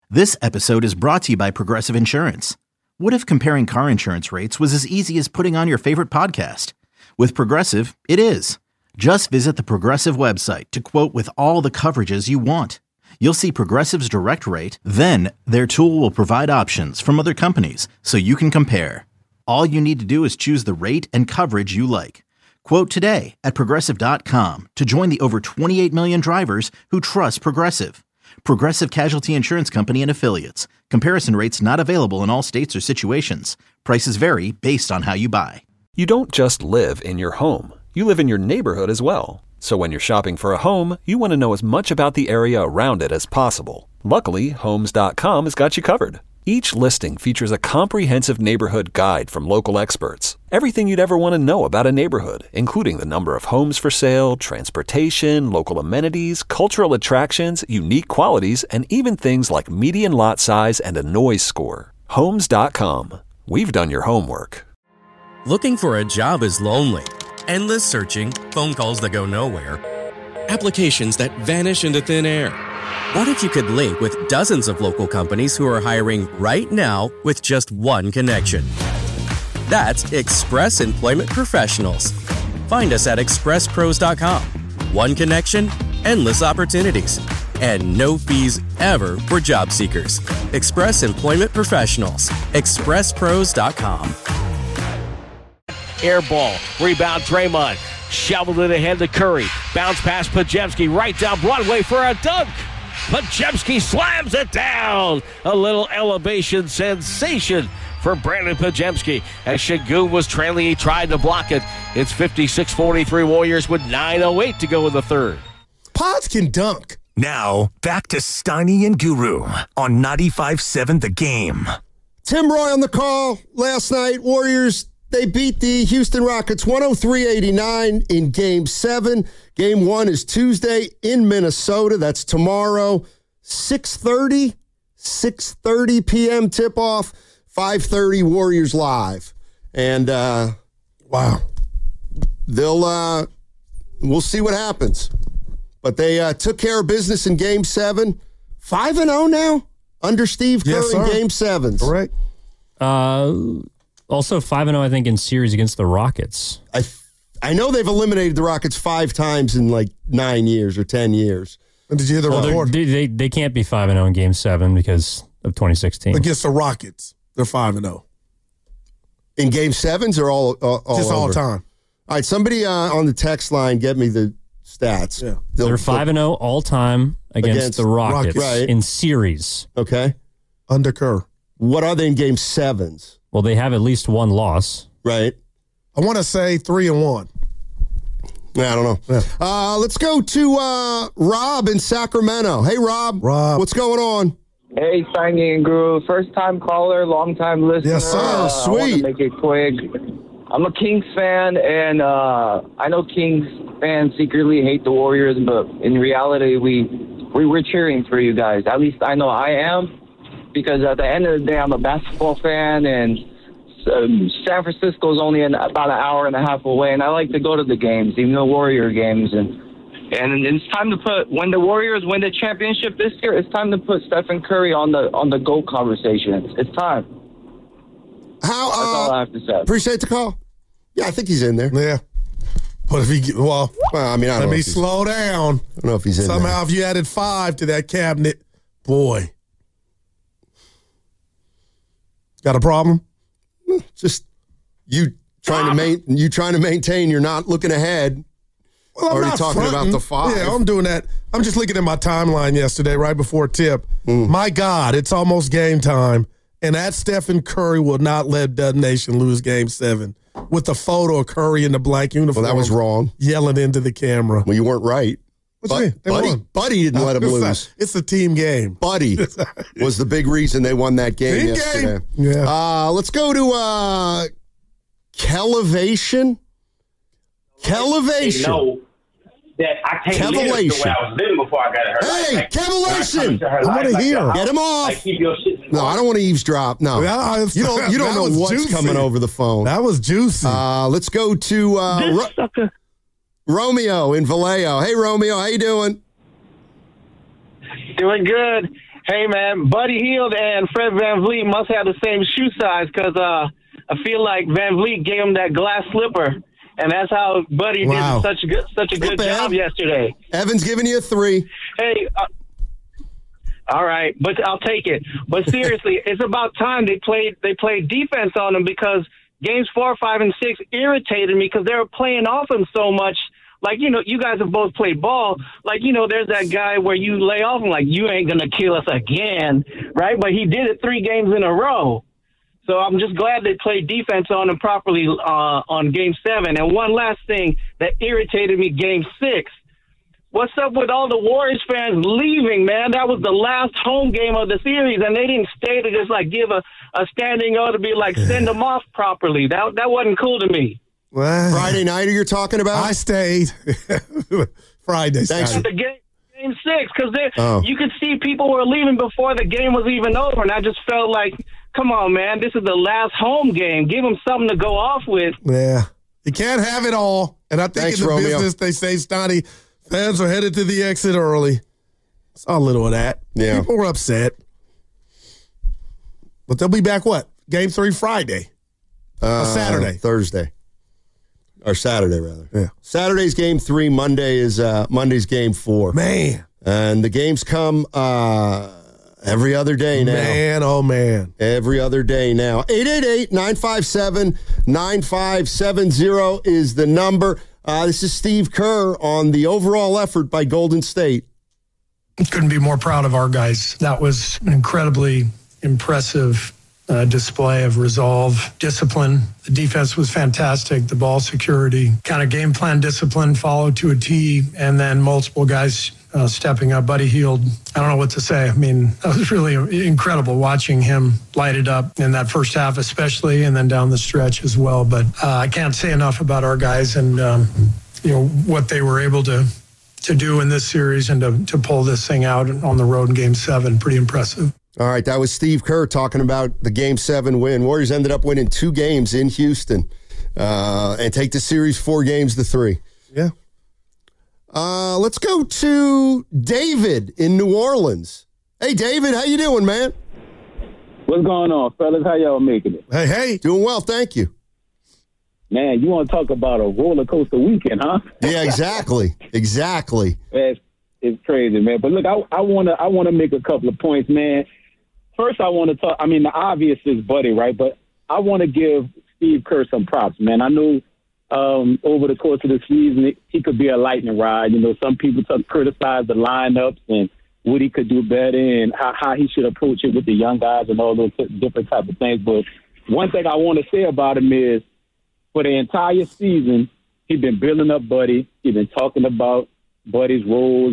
This episode is brought to you by Progressive Insurance. What if comparing car insurance rates was as easy as putting on your favorite podcast? With Progressive, it is. Just visit the Progressive website to quote with all the coverages you want. You'll see Progressive's direct rate, then their tool will provide options from other companies so you can compare. All you need to do is choose the rate and coverage you like. Quote today at Progressive.com to join the over 28 million drivers who trust Progressive. Progressive Casualty Insurance Company and Affiliates. Comparison rates not available in all states or situations. Prices vary based on how you buy. You don't just live in your home. You live in your neighborhood as well. So when you're shopping for a home, you want to know as much about the area around it as possible. Luckily, Homes.com has got you covered. Each listing features a comprehensive neighborhood guide from local experts. Everything you'd ever want to know about a neighborhood, including the number of homes for sale, transportation, local amenities, cultural attractions, unique qualities, and even things like median lot size and a noise score. Homes.com. We've done your homework. Looking for a job is lonely. Endless searching, phone calls that go nowhere, applications that vanish into thin air. What if you could link with dozens of local companies who are hiring right now with just one connection? That's Express Employment Professionals. Find us at expresspros.com. One connection, endless opportunities, and no fees ever for job seekers. Express Employment Professionals. expresspros.com. Air ball, rebound Draymond, shoveled it ahead to Curry, bounce past Podziemski, right down Broadway for a dunk. Podziemski slams it down. A little elevation sensation for Brandon Podziemski. As Şengün was trailing, he tried to block it. It's 56-43 Warriors with 9:08 to go in the third. Pods can dunk. Now, back to Steiny and Guru on 95.7 The Game. Tim Roy on the call last night. Warriors, they beat the Houston Rockets 103-89 in Game 7. Game 1 is Tuesday in Minnesota. That's tomorrow, 6:30 p.m. tip-off, 5:30 Warriors live. And, wow, we'll see what happens. But they took care of business in Game 7. 5-0 now under Steve Kerr in Game 7. Correct. Also 5-0, I think, in series against the Rockets. I know they've eliminated the Rockets 5 times in like 9 years or 10 years. And did you hear the report? They can't be 5-0 in Game 7 because of 2016. Against the Rockets, they're 5-0. In Game 7s or all just all over? Time. All right, somebody on the text line get me the stats. Yeah. They're 5-0 all time against the Rockets right. in series. Okay. Under Kerr. What are they in Game 7s? Well, they have at least one loss. Right. I want to say 3-1. Yeah, I don't know. Yeah. Let's go to Rob in Sacramento. Hey, Rob. What's going on? Hey, Steiny and Guru. First-time caller, long-time listener. Yes, sir. Sweet. I want to make it quick. I'm a Kings fan, and I know Kings fans secretly hate the Warriors, but in reality, we're cheering for you guys. At least I know I am, because at the end of the day, I'm a basketball fan, and San Francisco is only about an hour and a half away, and I like to go to the games, even the Warrior games. And it's time to when the Warriors win the championship this year, it's time to put Stephen Curry on the GOAT conversation. It's time. That's all I have to say. Appreciate the call. Yeah, I think he's in there. Yeah. But if he, well I mean, I don't let know me if slow down. I don't know if he's in there. Somehow, if you added 5 to that cabinet, boy. Got a problem? Just you trying to maintain you're not looking ahead. Well, I'm already not talking fronting. about the 5. Yeah, I'm doing that. I'm just looking at my timeline yesterday, right before tip. My God, it's almost game time. And that Stephen Curry will not let Dub Nation lose Game 7 with the photo of Curry in the black uniform. Well, that was wrong. Yelling into the camera. Well, you weren't right. Buddy didn't let him lose. It's a team game. Buddy was the big reason they won that game yesterday. Yeah. Let's go to Kelevation. Kelevation. No, that I can't live the way I was living before I got hurt. Hey, Kelevation. I want to hear. Get him off. Like, keep your shit. No, I don't want to eavesdrop. No. You don't know what's juicy. coming over the phone. That was juicy. Let's go to Romeo in Vallejo. Hey, Romeo, how you doing? Doing good. Hey, man, Buddy Hield and Fred VanVleet must have the same shoe size because I feel like VanVleet gave him that glass slipper, and that's how Buddy did such a good job yesterday. Evan's giving you a 3. Hey, all right, but I'll take it. But seriously, it's about time they played defense on him because games 4, 5, and 6 irritated me because they were playing off him so much. Like, you guys have both played ball. Like, there's that guy where you lay off him like, you ain't going to kill us again, right? But he did it 3 games in a row. So I'm just glad they played defense on him properly on Game 7. And one last thing that irritated me, Game 6. What's up with all the Warriors fans leaving, man? That was the last home game of the series, and they didn't stay to just, give a standing O to be send them off properly. That wasn't cool to me. Well, Friday night you're talking about? I stayed. Friday. Thanks. Game 6, because you could see people were leaving before the game was even over, and I just felt like, come on, man, this is the last home game. Give them something to go off with. Yeah. You can't have it all. And I think in the business they say, Stoney, fans are headed to the exit early. Saw a little of that. Yeah. People were upset. But they'll be back, Game 3 Friday? Saturday? Thursday. Or Saturday, rather. Yeah. Saturday's Game 3. Monday's Game 4. Man. And the games come every other day now. Man, oh, man. Every other day now. 888-957-9570 is the number. This is Steve Kerr on the overall effort by Golden State. Couldn't be more proud of our guys. That was an incredibly impressive display of resolve, discipline. The defense was fantastic. The ball security, kind of game plan discipline, followed to a T, and then multiple guys stepping up. Buddy Hield, I don't know what to say. I mean, that was really incredible watching him light it up in that first half especially, and then down the stretch as well. But I can't say enough about our guys and, what they were able to do in this series and to pull this thing out on the road in Game 7. Pretty impressive. All right, that was Steve Kerr talking about the Game 7 win. Warriors ended up winning 2 games in Houston and take the series 4 games to 3. Yeah. Let's go to David in New Orleans. Hey, David, how you doing, man? What's going on, fellas? How y'all making it? Hey. Doing well, thank you. Man, you want to talk about a roller coaster weekend, huh? Yeah, exactly. Exactly. It's crazy, man. But look, I want to make a couple of points, man. First, I want to talk. I mean, the obvious is Buddy, right? But I want to give Steve Kerr some props, man. I knew over the course of the season he could be a lightning rod. Some people criticize the lineups and what he could do better and how he should approach it with the young guys and all those different type of things. But one thing I want to say about him is, for the entire season, he's been building up Buddy. He's been talking about Buddy's role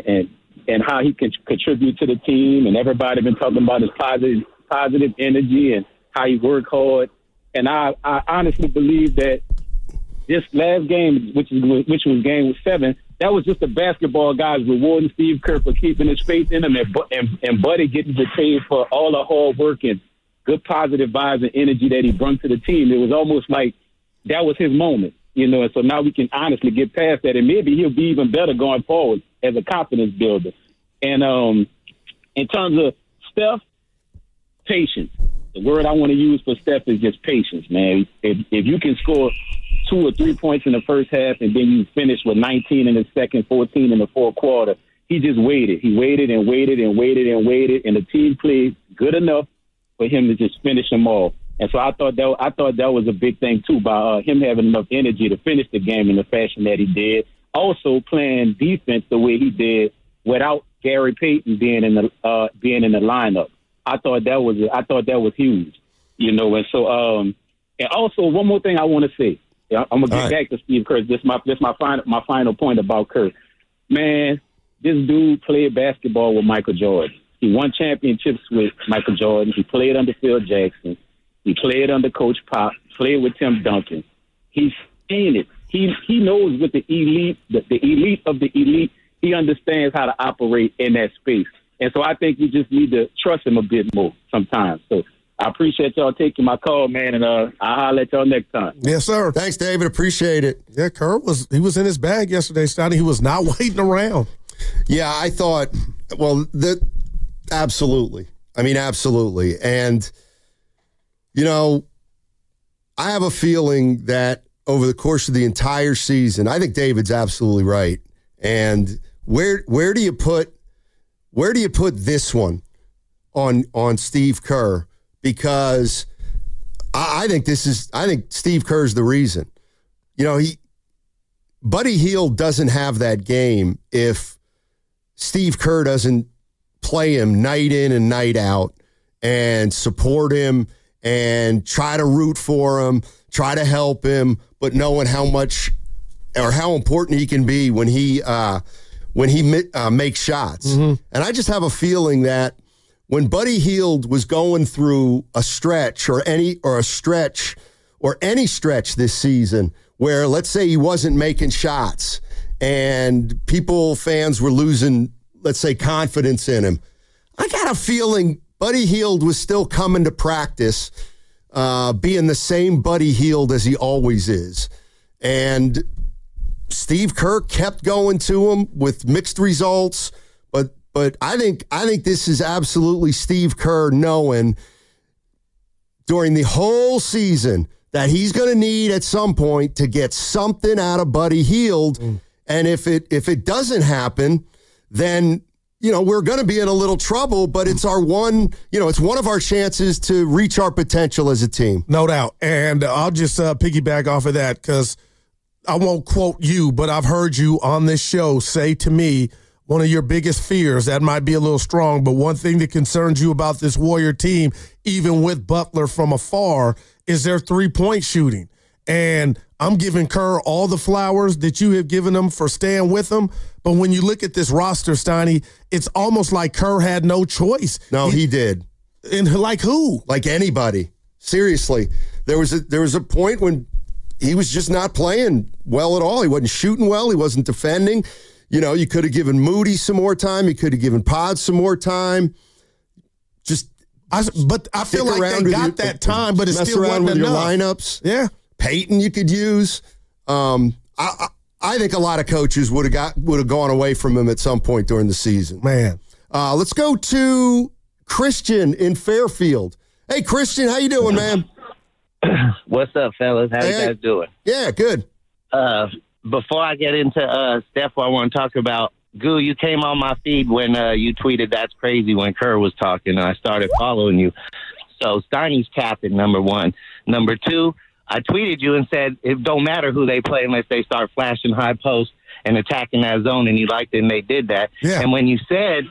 and how he can contribute to the team, and everybody been talking about his positive energy and how he worked hard. And I honestly believe that this last game, which was Game 7, that was just the basketball guys rewarding Steve Kerr for keeping his faith in him, and Buddy getting the praise for all the hard work and good positive vibes and energy that he brought to the team. It was almost like that was his moment. And so now we can honestly get past that, and maybe he'll be even better going forward as a confidence builder. And in terms of Steph, patience. The word I want to use for Steph is just patience, man. If you can score 2 or 3 points in the first half and then you finish with 19 in the second, 14 in the fourth quarter, he just waited. He waited and waited and waited and waited, and the team played good enough for him to just finish them all. And so I thought that was a big thing, too, by him having enough energy to finish the game in the fashion that he did. Also playing defense the way he did without Gary Payton being in the lineup. I thought that was huge, And so, and also one more thing I want to say. I'm gonna get back to Steve Kerr. This my final point about Kerr. Man, this dude played basketball with Michael Jordan. He won championships with Michael Jordan. He played under Phil Jackson. He played under Coach Pop, played with Tim Duncan. He's seen it. He knows what the elite of the elite, he understands how to operate in that space. And so I think we just need to trust him a bit more sometimes. So I appreciate y'all taking my call, man, and I'll holler at y'all next time. Yes, sir. Thanks, David. Appreciate it. Yeah, Kerr was in his bag yesterday, Stoney. He was not waiting around. Yeah, I thought, well, Absolutely. I mean, absolutely. And, you know, I have a feeling that over the course of the entire season, I think David's absolutely right. And where do you put this one on Steve Kerr? Because I think Steve Kerr's the reason. You know, Buddy Hield doesn't have that game if Steve Kerr doesn't play him night in and night out and support him and try to root for him, try to help him, but knowing how much or how important he can be when he makes shots. Mm-hmm. And I just have a feeling that when Buddy Hield was going through a stretch or any stretch this season where, let's say, he wasn't making shots and fans were losing, let's say, confidence in him, I got a feeling Buddy Hield was still coming to practice, being the same Buddy Hield as he always is. And Steve Kerr kept going to him with mixed results, but I think this is absolutely Steve Kerr knowing during the whole season that he's going to need at some point to get something out of Buddy Hield. And if it doesn't happen, then, you know, we're going to be in a little trouble, but it's it's one of our chances to reach our potential as a team. No doubt. And I'll just piggyback off of that because I won't quote you, but I've heard you on this show say to me, one of your biggest fears, that might be a little strong, but one thing that concerns you about this Warrior team, even with Butler from afar, is their three-point shooting. And I'm giving Kerr all the flowers that you have given him for staying with him. But when you look at this roster, Steiny, it's almost like Kerr had no choice. No, he did. And like who? Like anybody. Seriously. There was a point when he was just not playing well at all. He wasn't shooting well. He wasn't defending. You know, you could have given Moody some more time. You could have given Pod some more time. But I feel like they got that time, but it still wasn't enough. Mess around with your lineups. Yeah. Peyton you could use. I think a lot of coaches would have gone away from him at some point during the season. Man. Let's go to Christian in Fairfield. Hey, Christian, how you doing, man? What's up, fellas? How you guys doing? Yeah, good. Before I get into Steph, I want to talk about Goo. You came on my feed when you tweeted "That's crazy" when Kerr was talking, and I started following you. So Steiny's capping, number one. Number two, I tweeted you and said it don't matter who they play unless they start flashing high post and attacking that zone, and you liked it, and they did that. Yeah. And when you said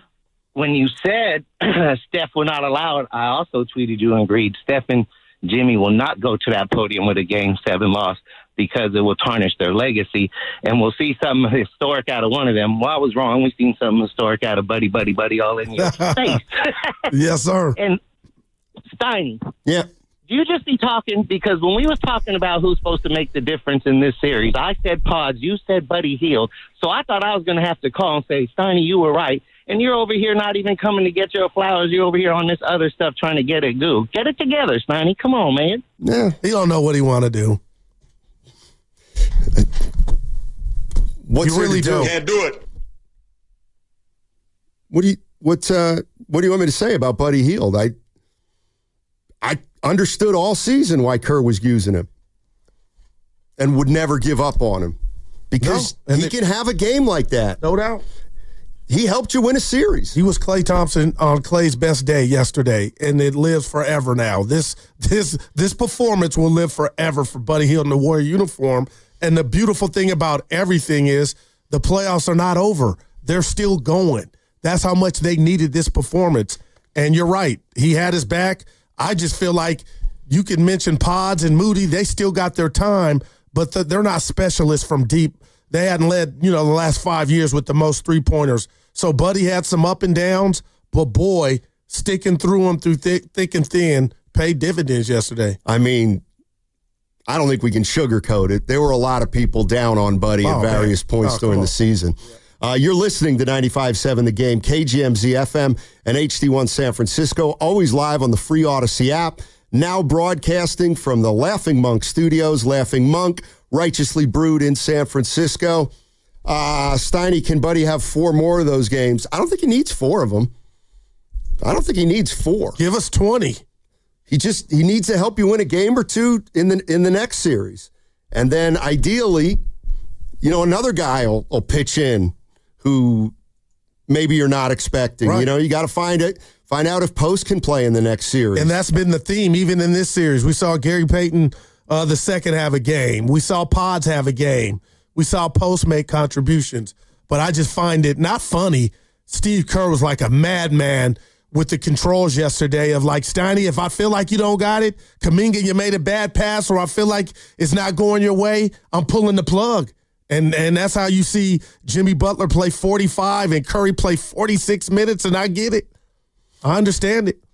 Steph will not allow it, I also tweeted you and agreed. Steph and Jimmy will not go to that podium with a Game 7 loss because it will tarnish their legacy, and we'll see something historic out of one of them. Well, I was wrong. We've seen something historic out of Buddy all in your face. Yes, sir. And Steiny. Yeah. You just be talking because when we was talking about who's supposed to make the difference in this series, I said Pods, you said Buddy Hield. So I thought I was going to have to call and say, Steiny, you were right. And you're over here not even coming to get your flowers. You're over here on this other stuff trying to get it Goo. Get it together, Steiny. Come on, man. Yeah, he don't know what he want to do. What's you really do? Can't do it. What do you want me to say about Buddy Hield? I understood all season why Kerr was using him and would never give up on him because he can have a game like that. No doubt. He helped you win a series. He was Klay Thompson on Klay's best day yesterday, and it lives forever now. This performance will live forever for Buddy Hield in the Warrior uniform. And the beautiful thing about everything is the playoffs are not over. They're still going. That's how much they needed this performance. And you're right. He had his back. I just feel like you can mention Pods and Moody. They still got their time, but they're not specialists from deep. They hadn't led, the last 5 years with the most three-pointers. So Buddy had some up and downs, but boy, sticking through them through thick and thin paid dividends yesterday. I mean, I don't think we can sugarcoat it. There were a lot of people down on Buddy at various points during the season. You're listening to 95.7 The Game, KGMZ FM and HD1 San Francisco, always live on the free Odyssey app, now broadcasting from the Laughing Monk Studios. Laughing Monk, righteously brewed in San Francisco. Steiny, can Buddy have 4 more of those games? I don't think he needs 4 of them. I don't think he needs 4. Give us 20. He needs to help you win a game or two in the next series. And then ideally, another guy will pitch in who maybe you're not expecting. Right. You got to find out if Post can play in the next series. And that's been the theme even in this series. We saw Gary Payton the second have a game. We saw Pods have a game. We saw Post make contributions. But I just find it not funny. Steve Kerr was like a madman with the controls yesterday of like, Steiny, if I feel like you don't got it, Kuminga, you made a bad pass, or I feel like it's not going your way, I'm pulling the plug. And that's how you see Jimmy Butler play 45 and Curry play 46 minutes, and I get it. I understand it.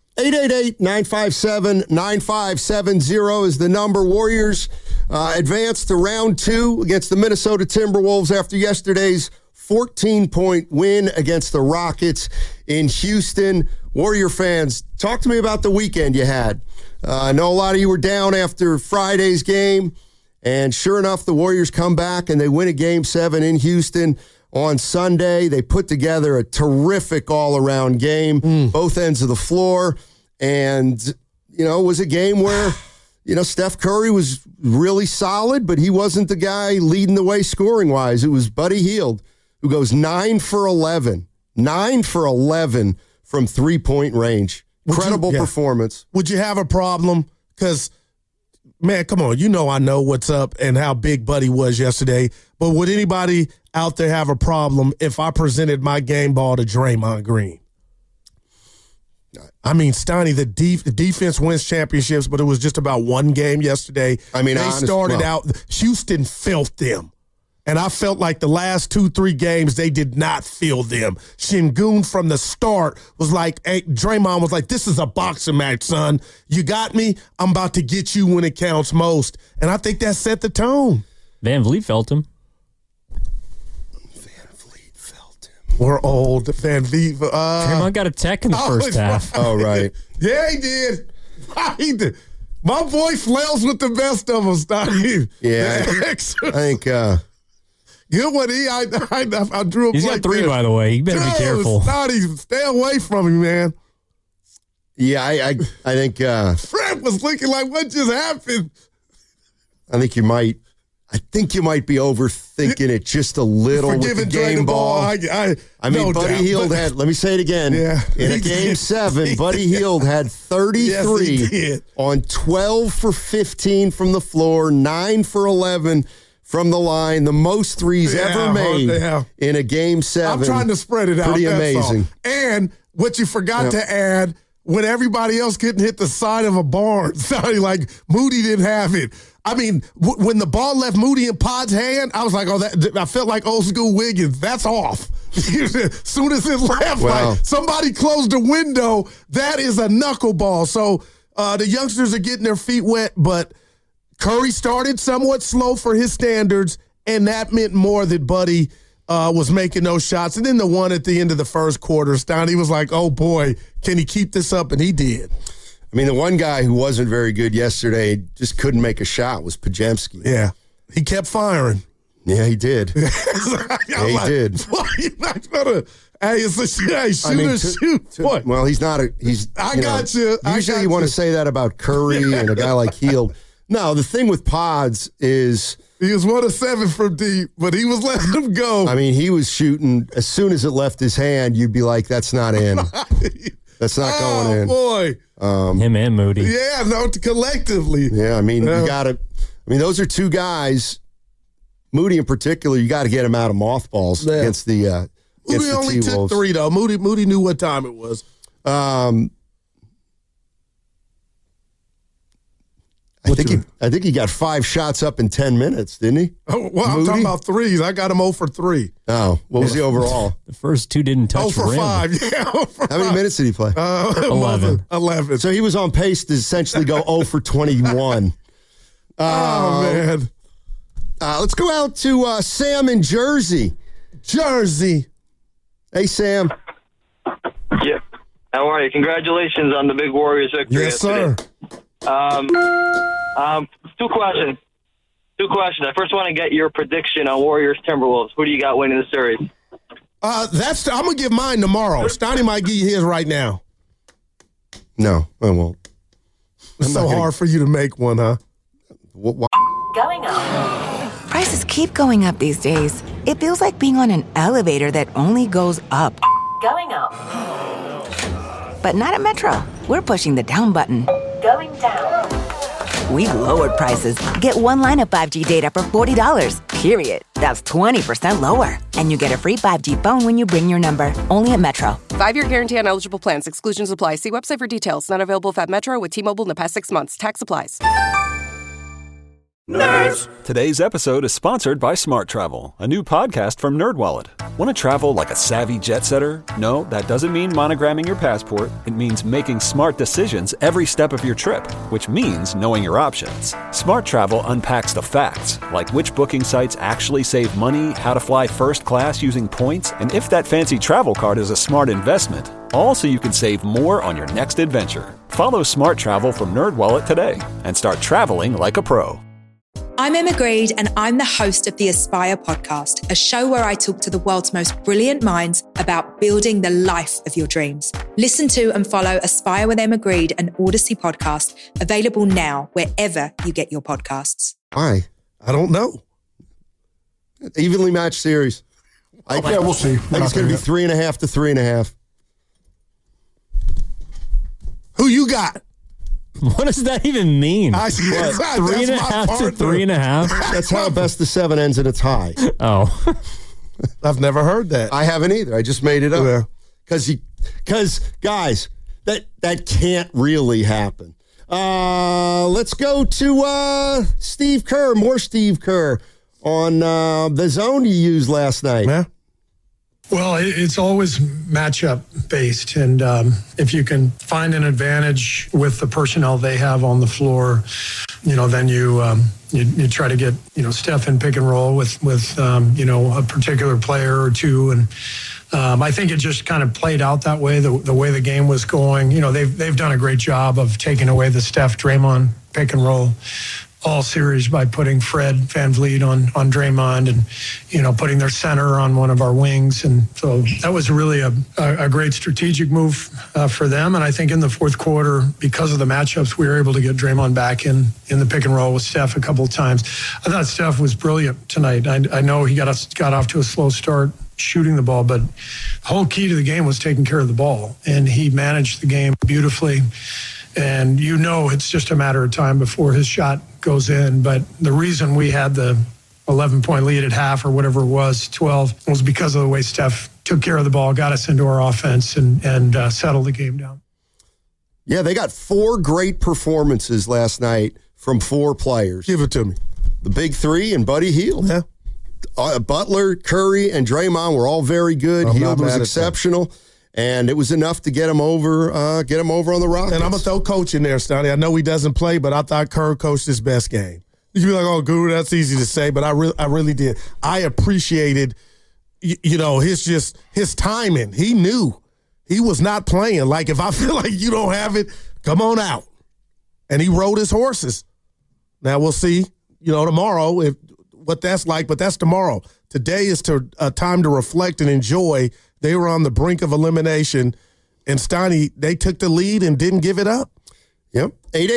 888-957-9570 is the number. Warriors advanced to round 2 against the Minnesota Timberwolves after yesterday's 14-point win against the Rockets in Houston. Warrior fans, talk to me about the weekend you had. I know a lot of you were down after Friday's game, and sure enough, the Warriors come back and they win a Game 7 in Houston on Sunday. They put together a terrific all-around game, both ends of the floor, and, it was a game where, Steph Curry was really solid, but he wasn't the guy leading the way scoring-wise. It was Buddy Hield, who goes 9 for 11. 9 for 11 from three-point range. Incredible performance. Would you have a problem? Because, man, come on. I know what's up and how big Buddy was yesterday. But would anybody out there have a problem if I presented my game ball to Draymond Green? I mean, Steiny, the defense wins championships, but it was just about one game yesterday. I mean, they started out, Houston felt them. And I felt like the last 2-3 games, they did not feel them. Şengün from the start was like, Draymond was like, this is a boxing match, son. You got me? I'm about to get you when it counts most. And I think that set the tone. Van Vliet felt him. We're old. Van Vliet. Draymond got a tech in the first half. Oh, right. Yeah, he did. He did. My boy flails with the best of them, Steiny. Yeah. I think... Good one, I drew a He's got 3, by the way. You better be careful. Steiny, stay away from him, man. Yeah, I think... Fred was looking like, what just happened? I think you might be overthinking it just a little with the game ball. I mean, Buddy Hield had, let me say it again, in a Game 7, Buddy Hield had 33 on 12 for 15 from the floor, 9 for 11 from the line, the most threes ever made in a Game 7. I'm trying to spread it out. Pretty amazing. All. And what you forgot to add, when everybody else couldn't hit the side of a barn, sorry, like Moody didn't have it. I mean, when the ball left Moody and Pod's hand, I was like, I felt like old school Wiggins. That's off. As soon as it left, like somebody closed the window, that is a knuckleball. So the youngsters are getting their feet wet, but Curry started somewhat slow for his standards, and that meant more that Buddy was making those shots. And then the one at the end of the first quarter, Steiny was like, oh, boy, can he keep this up? And he did. I mean, the one guy who wasn't very good yesterday, just couldn't make a shot, was Podziemski. Yeah. He kept firing. Yeah, he did. He did. Why are you not going to... Hey, it's a shoot. What? Well, he's not I got you. Usually you want to say that about Curry and a guy like Hield. No, the thing with Pods is... He was 1 of 7 from deep, but he was letting them go. I mean, he was shooting. As soon as it left his hand, you'd be like, that's not in. That's not going in. Oh, boy. Him and Moody. Yeah, no, collectively. Yeah, I mean, you got to... I mean, those are two guys, Moody in particular, you got to get him out of mothballs against the Moody only took 3, though. Moody knew what time it was. I think he got 5 shots up in 10 minutes, didn't he? Oh, well, I'm talking about threes. I got him 0 for 3. Oh, what was the overall? The first 2 didn't touch 0 for rim. 5. Yeah, 0 for 5. How many minutes did he play? 11. So he was on pace to essentially go 0 for 21. Oh, man. Let's go out to Sam in Jersey. Hey, Sam. Yeah. How are you? Congratulations on the big Warriors victory yesterday. Yes, sir. 2 questions. I first want to get your prediction on Warriors Timberwolves. Who do you got winning the series? I'm gonna give mine tomorrow. Steiny might give you his right now. No, I won't. It's so hard for you to make one, huh? Going up. Prices keep going up these days. It feels like being on an elevator that only goes up. Going up. But not at Metro. We're pushing the down button. Going down. We've lowered prices. Get one line of 5G data for $40, period. That's 20% lower. And you get a free 5G phone when you bring your number. Only at Metro. 5-year guarantee on eligible plans. Exclusions apply. See website for details. Not available at Metro with T-Mobile in the past 6 months. Tax applies. Nerds! Today's episode is sponsored by Smart Travel, a new podcast from NerdWallet. Want to travel like a savvy jet setter? No, that doesn't mean monogramming your passport. It means making smart decisions every step of your trip, which means knowing your options. Smart Travel unpacks the facts, like which booking sites actually save money, how to fly first class using points, and if that fancy travel card is a smart investment. All so you can save more on your next adventure. Follow Smart Travel from NerdWallet today and start traveling like a pro. I'm Emma Greed, and I'm the host of the Aspire podcast, a show where I talk to the world's most brilliant minds about building the life of your dreams. Listen to and follow Aspire with Emma Greed, an Odyssey podcast, available now wherever you get your podcasts. Why? I don't know. Evenly matched series. Yeah, we'll see. I think it's going to be 3.5 to 3.5. Who you got? What does that even mean? 3.5 to 3.5? That's how best of 7 ends in a tie. Oh. I've never heard that. I haven't either. I just made it up. Because guys, that can't really happen. Let's go to Steve Kerr, more Steve Kerr on the zone you used last night. Yeah. Well, it's always matchup based, and if you can find an advantage with the personnel they have on the floor, then you try to get Steph in pick and roll with a particular player or two, and I think it just kind of played out that way. The way the game was going, they've done a great job of taking away the Steph Draymond pick and roll all series by putting Fred VanVleet on Draymond and, putting their center on one of our wings. And so that was really a great strategic move for them. And I think in the fourth quarter, because of the matchups, we were able to get Draymond back in the pick and roll with Steph a couple of times. I thought Steph was brilliant tonight. I know he got off to a slow start shooting the ball, but the whole key to the game was taking care of the ball. And he managed the game beautifully. And it's just a matter of time before his shot goes in. But the reason we had the 11-point lead at half or whatever it was, 12, was because of the way Steph took care of the ball, got us into our offense, and settled the game down. Yeah, they got 4 great performances last night from 4 players. Give it to me. The big 3 and Buddy Hield. Yeah. Butler, Curry, and Draymond were all very good. Hield was exceptional. And it was enough to get him over on the Rockets. And I'm going to throw Coach in there, Stoney. I know he doesn't play, but I thought Kerr coached his best game. You'd be like, oh, Guru, that's easy to say, but I really did. I appreciated, his timing. He knew he was not playing. Like, if I feel like you don't have it, come on out. And he rode his horses. Now, we'll see, tomorrow what that's like, but that's tomorrow. Today is a time to reflect and enjoy. They were on the brink of elimination, and Stoney, they took the lead and didn't give it up. Yep.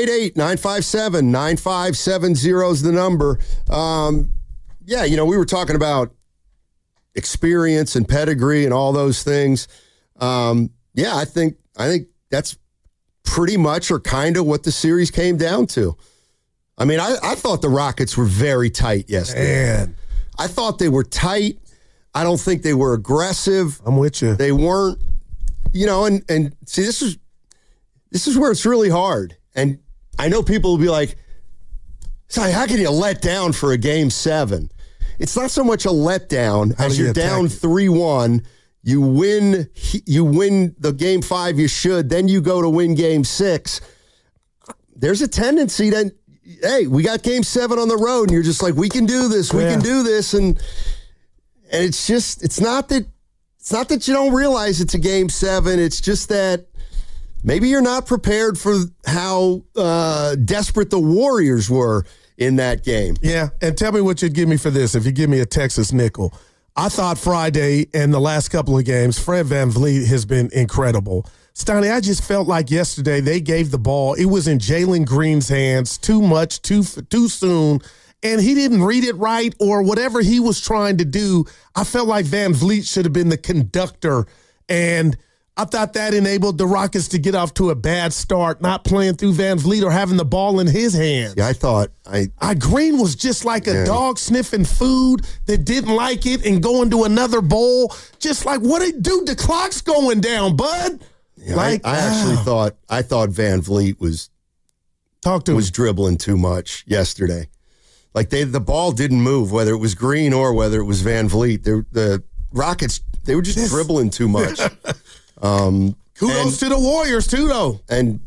888-957-9570 is the number. We were talking about experience and pedigree and all those things. I think that's pretty much or kind of what the series came down to. I mean, I thought the Rockets were very tight yesterday. Man. I thought they were tight. I don't think they were aggressive. I'm with you. They weren't, and see, this is where it's really hard. And I know people will be like, "Sorry, how can you let down for a game 7?" It's not so much a letdown as you're down 3-1. You win the game 5 you should, then you go to win game 6. There's a tendency that, hey, we got game 7 on the road, and you're just like, we can do this, we can do this, and it's not that you don't realize it's a game 7. It's just that maybe you're not prepared for how desperate the Warriors were in that game. Yeah, and tell me what you'd give me for this if you give me a Texas nickel. I thought Friday and the last couple of games, Fred VanVleet has been incredible. Stoney, I just felt like yesterday they gave the ball. It was in Jalen Green's hands too much, too soon, and he didn't read it right or whatever he was trying to do. I felt like Van Vliet should have been the conductor, and I thought that enabled the Rockets to get off to a bad start, not playing through Van Vliet or having the ball in his hands. Yeah, I thought Green was just like a dog sniffing food that didn't like it and going to another bowl. Just like, what it do? The clock's going down, bud. Yeah, I actually thought Van Vliet was dribbling too much yesterday. Like the ball didn't move, whether it was Green or whether it was Van Vliet. The Rockets, they were just dribbling too much. Kudos to the Warriors too, though. And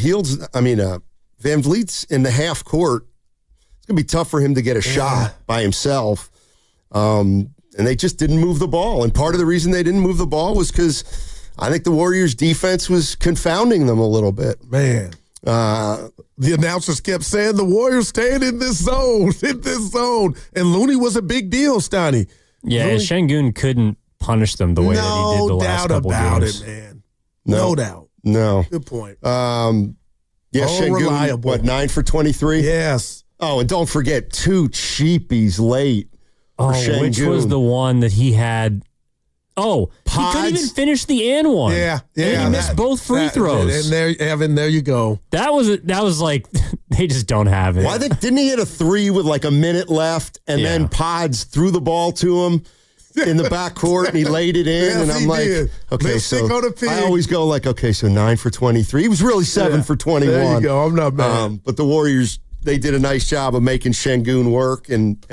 Van Vliet's in the half court. It's gonna be tough for him to get a shot by himself. And they just didn't move the ball. And part of the reason they didn't move the ball was because I think the Warriors' defense was confounding them a little bit. Man. The announcers kept saying the Warriors staying in this zone, And Looney was a big deal, Stoney. Yeah, Şengün couldn't punish them the way that he did the last couple games. No doubt about it, man. No doubt. No. Good point. Şengün, reliable. 9 for 23? Yes. Oh, and don't forget 2 cheapies late. Which was the one that he had? Oh, Pods. He couldn't even finish the and one. Yeah. And he missed both free throws. And there, Evan, there you go. That was like, they just don't have it. Well, didn't he hit a 3 with like a minute left, and then Pods threw the ball to him in the backcourt, and he laid it in, yes, and I'm like, did. okay, so I always go like, okay, so 9 for 23. He was really 7 for 21. There you go. I'm not mad. But the Warriors, they did a nice job of making Şengün work, and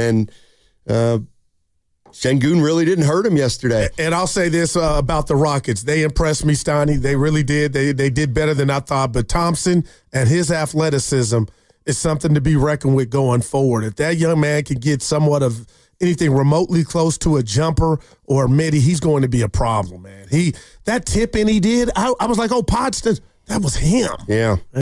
Şengün really didn't hurt him yesterday. And I'll say this about the Rockets. They impressed me, Stoney. They really did. They did better than I thought. But Thompson and his athleticism is something to be reckoned with going forward. If that young man can get somewhat of anything remotely close to a jumper or a midi, he's going to be a problem, man. That tip-in he did, I was like, oh, Podston, that was him. Yeah.